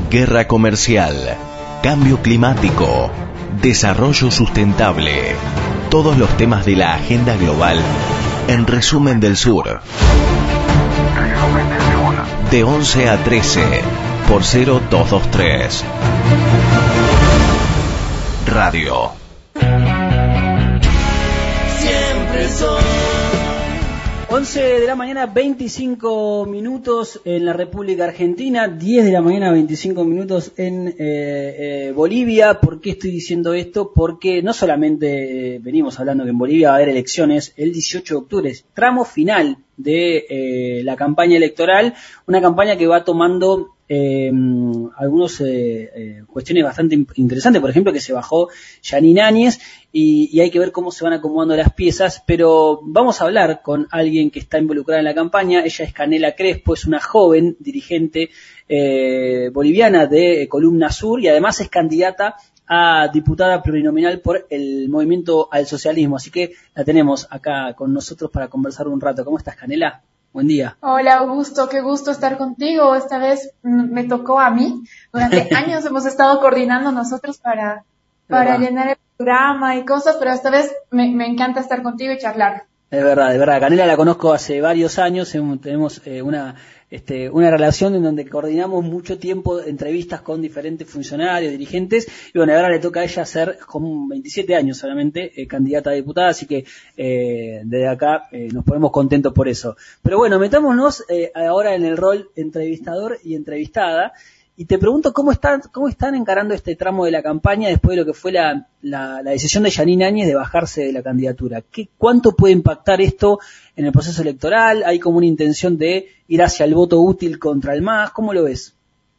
Guerra comercial, cambio climático, desarrollo sustentable. Todos los temas de la agenda global en Resumen del Sur. De 11 a 13 por 0223. Radio. Siempre soy. 11 de la mañana, 25 minutos en la República Argentina, 10 de la mañana, 25 minutos en Bolivia. ¿Por qué estoy diciendo esto? Porque no solamente venimos hablando que en Bolivia va a haber elecciones el 18 de octubre, es tramo final de la campaña electoral, una campaña que va tomando algunas cuestiones bastante interesantes, por ejemplo que se bajó Yanine Áñez y hay que ver cómo se van acomodando las piezas, pero vamos a hablar con alguien que está involucrada en la campaña. Ella es Canela Crespo, es una joven dirigente boliviana de Columna Sur y además es candidata a diputada plurinominal por el Movimiento al Socialismo, así que la tenemos acá con nosotros para conversar un rato. ¿Cómo estás, Canela? Buen día. Hola, Augusto, qué gusto estar contigo. Esta vez me tocó a mí. Durante años hemos estado coordinando nosotros para llenar el programa y cosas, pero esta vez me encanta estar contigo y charlar. Es verdad. Canela la conozco hace varios años, tenemos una relación en donde coordinamos mucho tiempo entrevistas con diferentes funcionarios, dirigentes, y bueno, ahora le toca a ella ser con 27 años solamente candidata a diputada, así que desde acá nos ponemos contentos por eso. Pero bueno, metámonos ahora en el rol entrevistador y entrevistada, y te pregunto cómo están encarando este tramo de la campaña después de lo que fue la decisión de Yanine Áñez de bajarse de la candidatura. ¿Cuánto puede impactar esto en el proceso electoral? ¿Hay como una intención de ir hacia el voto útil contra el MAS? ¿Cómo lo ves?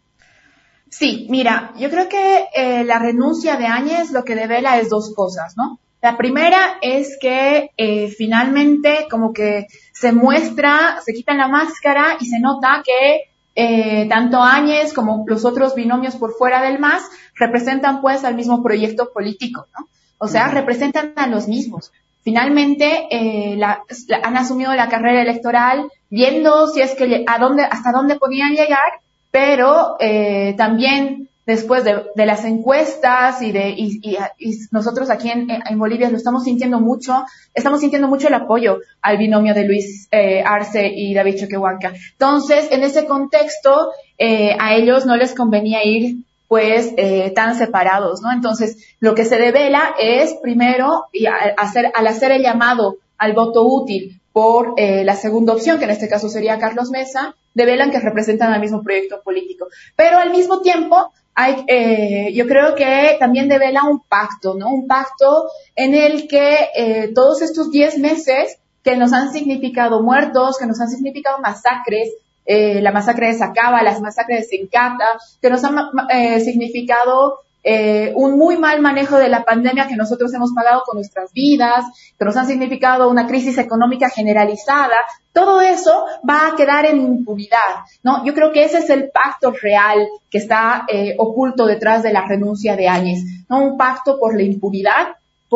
Sí, mira, yo creo que la renuncia de Áñez lo que devela es dos cosas, ¿no? La primera es que finalmente como que se quitan la máscara y se nota que tanto Áñez como los otros binomios por fuera del MAS representan pues al mismo proyecto político, ¿no? O sea, representan a los mismos. Finalmente han asumido la carrera electoral viendo si es que hasta dónde podían llegar, pero también después de las encuestas y nosotros aquí en Bolivia lo estamos sintiendo mucho el apoyo al binomio de Luis Arce y David Choquehuanca. Entonces, en ese contexto, a ellos no les convenía ir pues tan separados, ¿no? Entonces, lo que se devela es primero al hacer el llamado al voto útil por la segunda opción, que en este caso sería Carlos Mesa, develan que representan al mismo proyecto político. Pero al mismo tiempo, yo creo que también devela un pacto, ¿no? Un pacto en el que todos estos 10 meses que nos han significado muertos, que nos han significado masacres, la masacre de Sacaba, las masacres de Sencata, que nos han significado un muy mal manejo de la pandemia que nosotros hemos pagado con nuestras vidas, que nos han significado una crisis económica generalizada. Todo eso va a quedar en impunidad, ¿no? Yo creo que ese es el pacto real que está oculto detrás de la renuncia de Áñez, ¿no? Un pacto por la impunidad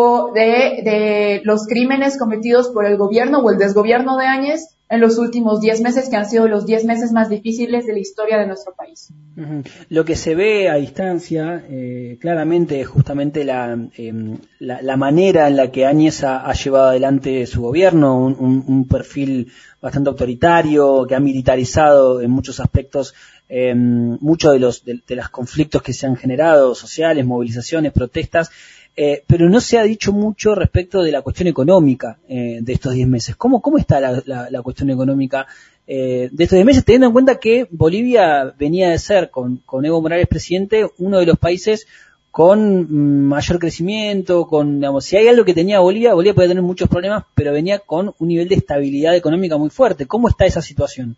de los crímenes cometidos por el gobierno o el desgobierno de Áñez en los últimos 10 meses, que han sido los 10 meses más difíciles de la historia de nuestro país. Uh-huh. Lo que se ve a distancia, claramente, es justamente la manera en la que Áñez ha llevado adelante su gobierno, un perfil bastante autoritario, que ha militarizado en muchos aspectos muchos de los conflictos que se han generado, sociales, movilizaciones, protestas, pero no se ha dicho mucho respecto de la cuestión económica de estos 10 meses. ¿Cómo está la cuestión económica de estos 10 meses, teniendo en cuenta que Bolivia venía de ser, con Evo Morales presidente, uno de los países con mayor crecimiento, digamos, si hay algo que tenía Bolivia podía tener muchos problemas, pero venía con un nivel de estabilidad económica muy fuerte? ¿Cómo está esa situación?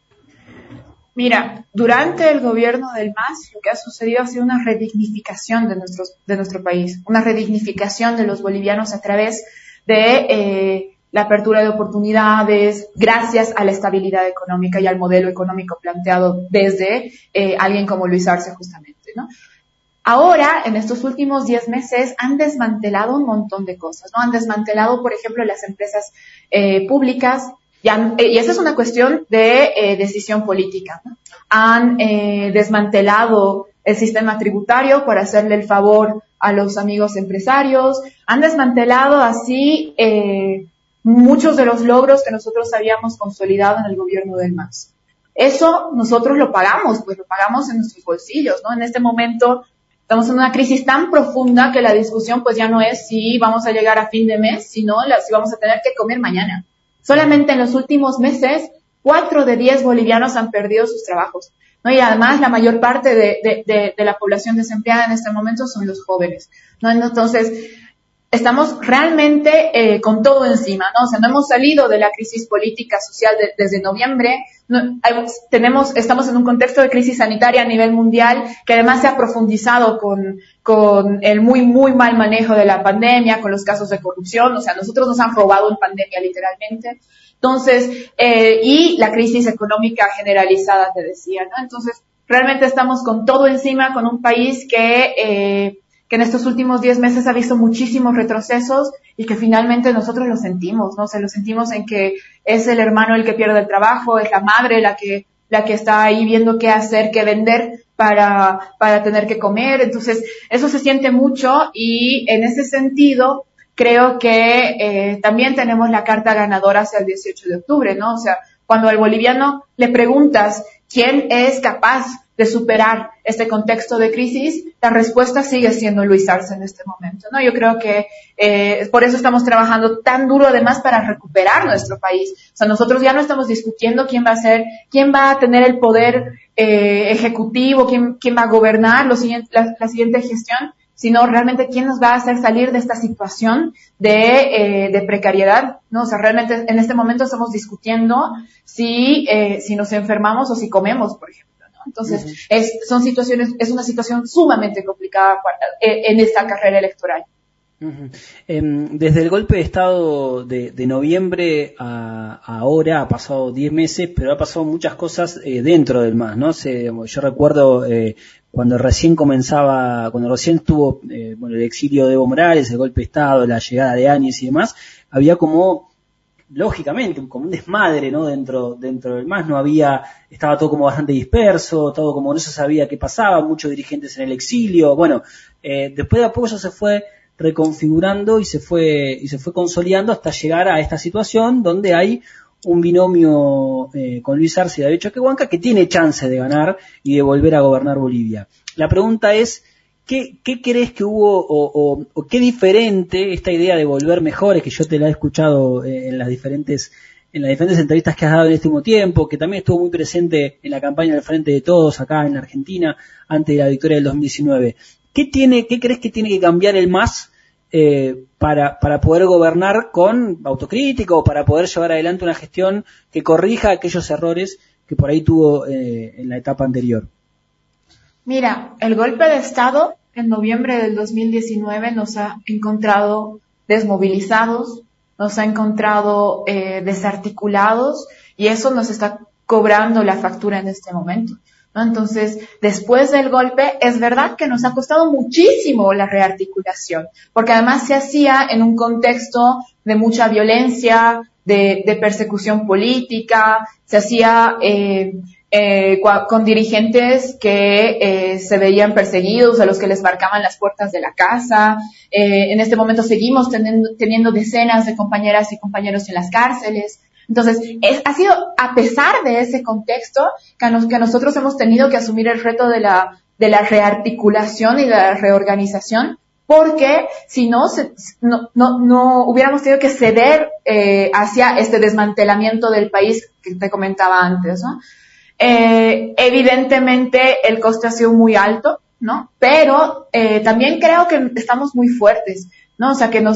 Mira, durante el gobierno del MAS lo que ha sucedido ha sido una redignificación de nuestro país, una redignificación de los bolivianos a través de la apertura de oportunidades, gracias a la estabilidad económica y al modelo económico planteado desde alguien como Luis Arce justamente, ¿no? Ahora, en estos últimos 10 meses, han desmantelado un montón de cosas, ¿no? Han desmantelado, por ejemplo, las empresas públicas, Y esa es una cuestión de decisión política, ¿no? Han desmantelado el sistema tributario para hacerle el favor a los amigos empresarios, han desmantelado así muchos de los logros que nosotros habíamos consolidado en el gobierno del MAS. Eso nosotros lo pagamos, pues lo pagamos en nuestros bolsillos, ¿no? En este momento estamos en una crisis tan profunda que la discusión pues ya no es si vamos a llegar a fin de mes, sino si vamos a tener que comer mañana. Solamente en los últimos meses, 4 de 10 bolivianos han perdido sus trabajos, ¿no? Y además la mayor parte de la población desempleada en este momento son los jóvenes, ¿no? Entonces, estamos realmente con todo encima, ¿no? O sea, no hemos salido de la crisis política social desde noviembre. Estamos en un contexto de crisis sanitaria a nivel mundial que además se ha profundizado con el muy, muy mal manejo de la pandemia, con los casos de corrupción. O sea, nosotros nos han robado en pandemia literalmente. Entonces, y la crisis económica generalizada, te decía, ¿no? Entonces, realmente estamos con todo encima, con un país que en estos últimos 10 meses ha visto muchísimos retrocesos y que finalmente nosotros lo sentimos, ¿no? O sea, lo sentimos en que es el hermano el que pierde el trabajo, es la madre la que está ahí viendo qué hacer, qué vender para tener que comer. Entonces, eso se siente mucho y en ese sentido creo que también tenemos la carta ganadora hacia el 18 de octubre, ¿no? O sea, cuando al boliviano le preguntas quién es capaz de superar este contexto de crisis, la respuesta sigue siendo Luis Arce en este momento, ¿no? Yo creo que por eso estamos trabajando tan duro además para recuperar nuestro país. O sea, nosotros ya no estamos discutiendo quién va a tener el poder ejecutivo, quién va a gobernar la siguiente gestión, sino realmente quién nos va a hacer salir de esta situación de precariedad, ¿no? O sea, realmente en este momento estamos discutiendo si nos enfermamos o si comemos, por ejemplo. Entonces, es una situación sumamente complicada en esta carrera electoral. Desde el golpe de Estado de noviembre a ahora ha pasado 10 meses, pero ha pasado muchas cosas dentro del MAS, ¿no? Yo recuerdo cuando recién estuvo el exilio de Evo Morales, el golpe de Estado, la llegada de Áñez y demás, había como lógicamente como un desmadre, ¿no? dentro del MAS estaba todo como bastante disperso, todo como no se sabía qué pasaba, muchos dirigentes en el exilio. Bueno, después de a poco eso se fue reconfigurando y se fue consolidando hasta llegar a esta situación donde hay un binomio con Luis Arce y David Choquehuanca que tiene chance de ganar y de volver a gobernar Bolivia. La pregunta es, ¿qué crees que hubo o qué diferente esta idea de volver mejores, que yo te la he escuchado en las diferentes entrevistas que has dado en este último tiempo, que también estuvo muy presente en la campaña del Frente de Todos acá en la Argentina antes de la victoria del 2019? ¿Qué crees que tiene que cambiar el MAS para poder gobernar con autocrítica o para poder llevar adelante una gestión que corrija aquellos errores que por ahí tuvo en la etapa anterior? Mira, el golpe de Estado en noviembre del 2019 nos ha encontrado desmovilizados, nos ha encontrado desarticulados y eso nos está cobrando la factura en este momento, ¿no? Entonces, después del golpe, es verdad que nos ha costado muchísimo la rearticulación, porque además se hacía en un contexto de mucha violencia, de persecución política, se hacía con dirigentes que se veían perseguidos, a los que les marcaban las puertas de la casa. En este momento seguimos teniendo decenas de compañeras y compañeros en las cárceles. Entonces, ha sido a pesar de ese contexto que nosotros hemos tenido que asumir el reto de la rearticulación y de la reorganización, porque si no hubiéramos tenido que ceder hacia este desmantelamiento del país que te comentaba antes, ¿no? Evidentemente el coste ha sido muy alto, ¿no? Pero también creo que estamos muy fuertes, ¿no? O sea, que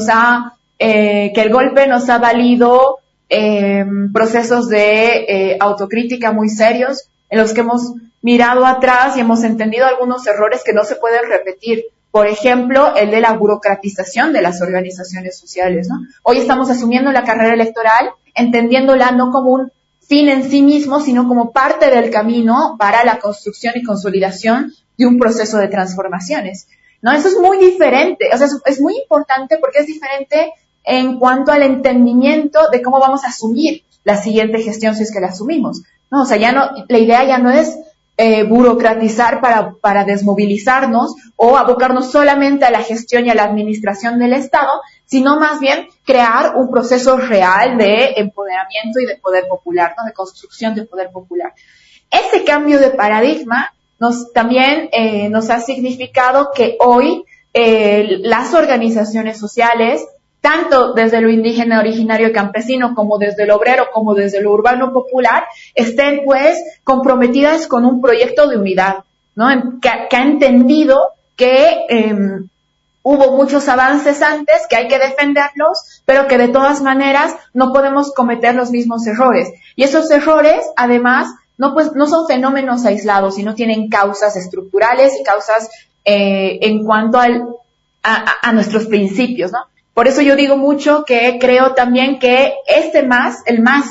el golpe nos ha valido procesos de autocrítica muy serios, en los que hemos mirado atrás y hemos entendido algunos errores que no se pueden repetir. Por ejemplo, el de la burocratización de las organizaciones sociales, ¿no? Hoy estamos asumiendo la carrera electoral, entendiéndola no como un fin en sí mismo, sino como parte del camino para la construcción y consolidación de un proceso de transformaciones, ¿no? Eso es muy diferente, o sea, es muy importante porque es diferente en cuanto al entendimiento de cómo vamos a asumir la siguiente gestión si es que la asumimos, ¿no? O sea, la idea ya no es burocratizar para desmovilizarnos o abocarnos solamente a la gestión y a la administración del Estado, sino más bien crear un proceso real de empoderamiento y de poder popular, ¿no? De construcción de poder popular. Ese cambio de paradigma también nos ha significado que hoy las organizaciones sociales, tanto desde lo indígena originario campesino como desde lo obrero como desde lo urbano popular, estén pues comprometidas con un proyecto de unidad, ¿no? Que ha entendido que hubo muchos avances antes, que hay que defenderlos, pero que de todas maneras no podemos cometer los mismos errores. Y esos errores, además, no son fenómenos aislados, sino tienen causas estructurales y causas en cuanto a nuestros principios, ¿no? Por eso yo digo mucho que creo también que el MAS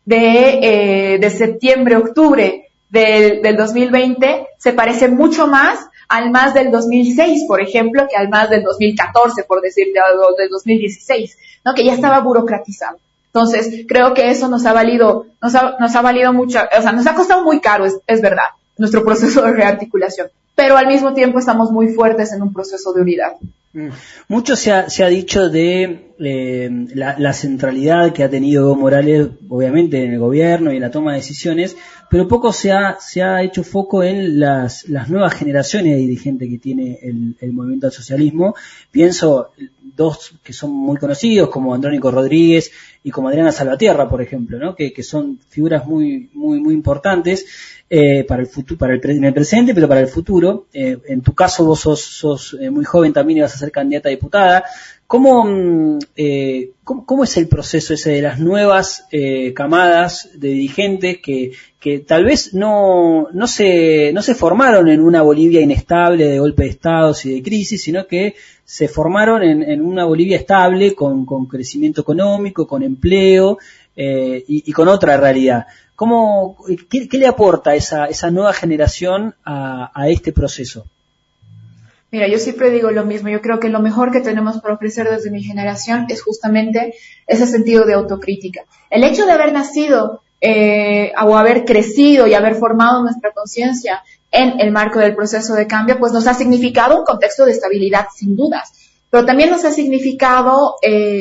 de septiembre-octubre del 2020 se parece mucho más al MAS del 2006, por ejemplo, que al MAS del 2014, por decirte algo, del 2016, ¿no? Que ya estaba burocratizado. Entonces, creo que eso nos ha valido mucho, o sea, nos ha costado muy caro, es verdad, nuestro proceso de rearticulación, pero al mismo tiempo estamos muy fuertes en un proceso de unidad. Mucho se ha dicho de la centralidad que ha tenido Evo Morales, obviamente, en el gobierno y en la toma de decisiones, pero poco se ha hecho foco en las nuevas generaciones de dirigentes que tiene el movimiento al socialismo. Pienso dos que son muy conocidos, como Andrónico Rodríguez y como Adriana Salvatierra, por ejemplo, ¿no? Que son figuras muy importantes para el futuro, en el presente, pero para el futuro. En tu caso vos sos muy joven también y vas a ser candidata a diputada. ¿Cómo es el proceso ese de las nuevas camadas de dirigentes que tal vez no se formaron en una Bolivia inestable de golpe de estados y de crisis, sino que se formaron en una Bolivia estable con crecimiento económico, con empleo y con otra realidad? ¿Qué le aporta esa nueva generación a este proceso? Mira, yo siempre digo lo mismo. Yo creo que lo mejor que tenemos para ofrecer desde mi generación es justamente ese sentido de autocrítica. El hecho de haber nacido o haber crecido y haber formado nuestra conciencia en el marco del proceso de cambio, pues nos ha significado un contexto de estabilidad, sin dudas. Pero también nos ha significado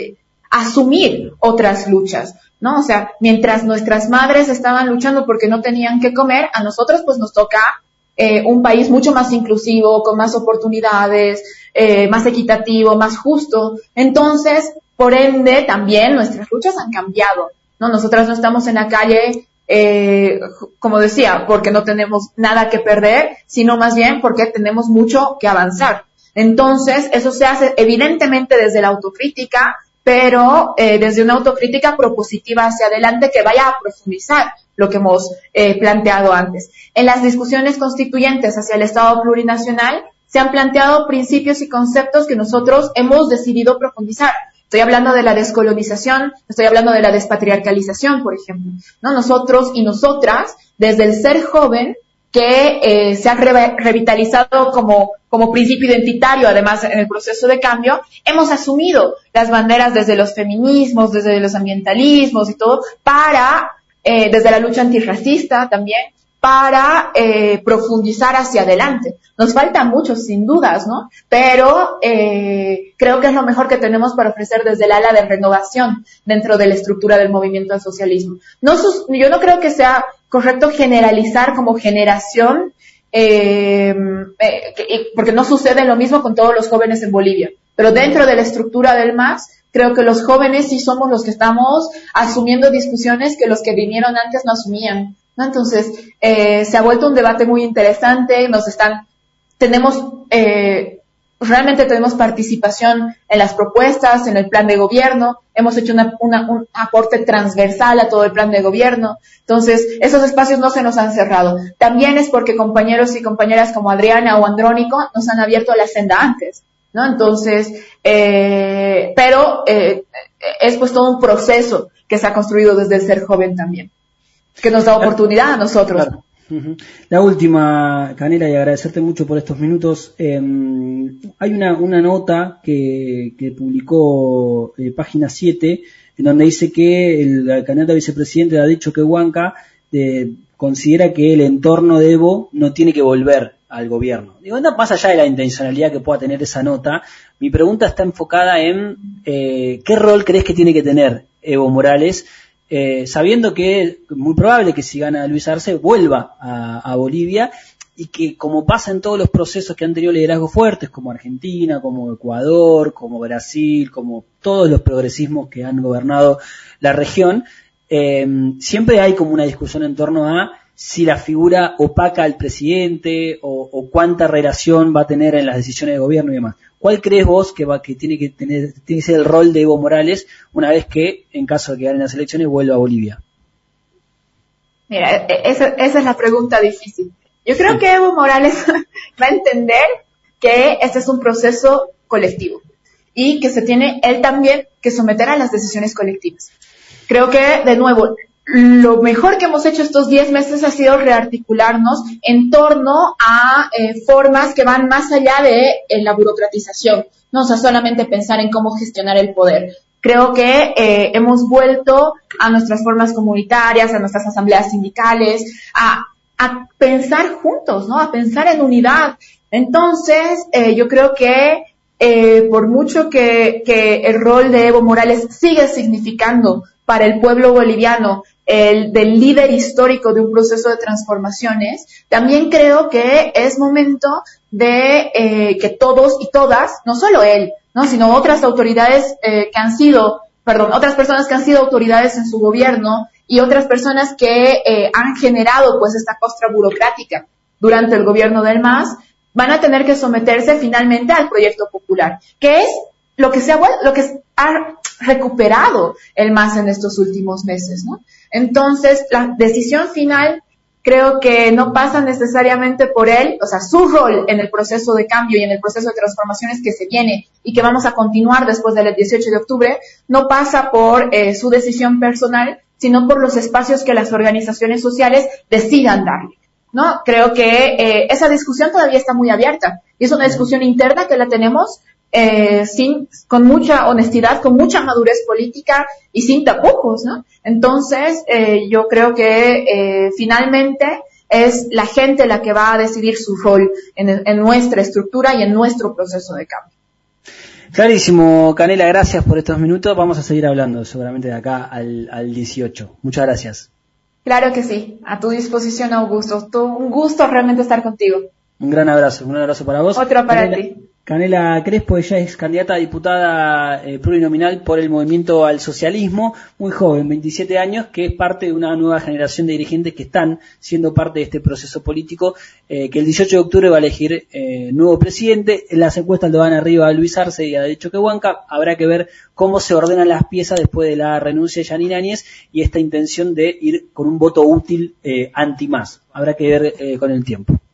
asumir otras luchas, ¿no? O sea, mientras nuestras madres estaban luchando porque no tenían que comer, a nosotros pues nos toca un país mucho más inclusivo, con más oportunidades, más equitativo, más justo. Entonces, por ende, también nuestras luchas han cambiado, ¿no? Nosotras no estamos en la calle, como decía, porque no tenemos nada que perder, sino más bien porque tenemos mucho que avanzar. Entonces, eso se hace evidentemente desde la autocrítica, pero desde una autocrítica propositiva hacia adelante que vaya a profundizar lo que hemos planteado antes. En las discusiones constituyentes hacia el Estado plurinacional se han planteado principios y conceptos que nosotros hemos decidido profundizar. Estoy hablando de la descolonización, estoy hablando de la despatriarcalización, por ejemplo, ¿no? Nosotros y nosotras, desde el ser joven, que se ha revitalizado como principio identitario, además en el proceso de cambio, hemos asumido las banderas desde los feminismos, desde los ambientalismos y todo, desde la lucha antirracista también, para profundizar hacia adelante. Nos falta mucho, sin dudas, ¿no? Pero creo que es lo mejor que tenemos para ofrecer desde el ala de renovación dentro de la estructura del movimiento al socialismo. Yo no creo que sea correcto generalizar como generación, porque no sucede lo mismo con todos los jóvenes en Bolivia. Pero dentro de la estructura del MAS, creo que los jóvenes sí somos los que estamos asumiendo discusiones que los que vinieron antes no asumían, ¿no? Entonces, se ha vuelto un debate muy interesante, realmente tenemos participación en las propuestas, en el plan de gobierno, hemos hecho un aporte transversal a todo el plan de gobierno. Entonces, esos espacios no se nos han cerrado. También es porque compañeros y compañeras como Adriana o Andrónico nos han abierto la senda antes, ¿no? Entonces, pero es pues todo un proceso que se ha construido desde el ser joven también, que nos da oportunidad a nosotros. Claro. La última, Canela, y agradecerte mucho por estos minutos. Hay una nota que publicó Página 7 en donde dice que el candidato a vicepresidente ha dicho que Huanca considera que el entorno de Evo no tiene que volver al gobierno. Digo, anda más allá de la intencionalidad que pueda tener esa nota. Mi pregunta está enfocada en ¿qué rol crees que tiene que tener Evo Morales, sabiendo que es muy probable que si gana Luis Arce vuelva a Bolivia, y que como pasa en todos los procesos que han tenido liderazgos fuertes, como Argentina, como Ecuador, como Brasil, como todos los progresismos que han gobernado la región, siempre hay como una discusión en torno a si la figura opaca al presidente o cuánta relación va a tener en las decisiones de gobierno y demás. ¿Cuál crees vos que tiene que ser el rol de Evo Morales una vez que, en caso de que ganen las elecciones, vuelva a Bolivia? Mira, esa es la pregunta difícil. Yo creo que Evo Morales va a entender que este es un proceso colectivo y que se tiene él también que someter a las decisiones colectivas. Creo que, de nuevo, lo mejor que hemos hecho estos 10 meses ha sido rearticularnos en torno a formas que van más allá de la burocratización, no, o sea, solamente pensar en cómo gestionar el poder. Creo que hemos vuelto a nuestras formas comunitarias, a nuestras asambleas sindicales, a pensar juntos, ¿no? A pensar en unidad. Entonces, yo creo que por mucho que el rol de Evo Morales sigue significando para el pueblo boliviano el del líder histórico de un proceso de transformaciones, también creo que es momento de que todos y todas, no solo él, ¿no? Sino otras autoridades otras personas que han sido autoridades en su gobierno y otras personas que han generado pues esta costra burocrática durante el gobierno del MAS, van a tener que someterse finalmente al proyecto popular, que es lo que ha recuperado el MAS en estos últimos meses, ¿no? Entonces, la decisión final creo que no pasa necesariamente por él, o sea, su rol en el proceso de cambio y en el proceso de transformaciones que se viene y que vamos a continuar después del 18 de octubre, no pasa por su decisión personal, sino por los espacios que las organizaciones sociales decidan darle, ¿no? Creo que esa discusión todavía está muy abierta y es una discusión interna que la tenemos con mucha honestidad, con mucha madurez política y sin tapujos, ¿no? Entonces, yo creo que finalmente es la gente la que va a decidir su rol en nuestra estructura y en nuestro proceso de cambio. Clarísimo, Canela, gracias por estos minutos. Vamos a seguir hablando seguramente de acá al 18. Muchas gracias. Claro que sí, a tu disposición, Augusto. Un gusto realmente estar contigo. Un gran abrazo para vos. Otro para ti. Canela Crespo, ella es candidata a diputada plurinominal por el Movimiento al Socialismo, muy joven, 27 años, que es parte de una nueva generación de dirigentes que están siendo parte de este proceso político, que el 18 de octubre va a elegir nuevo presidente. En las encuestas lo van arriba a Luis Arce y a Derecho que Huanca. Habrá que ver cómo se ordenan las piezas después de la renuncia de Yanine Áñez y esta intención de ir con un voto útil anti-MAS. Habrá que ver con el tiempo.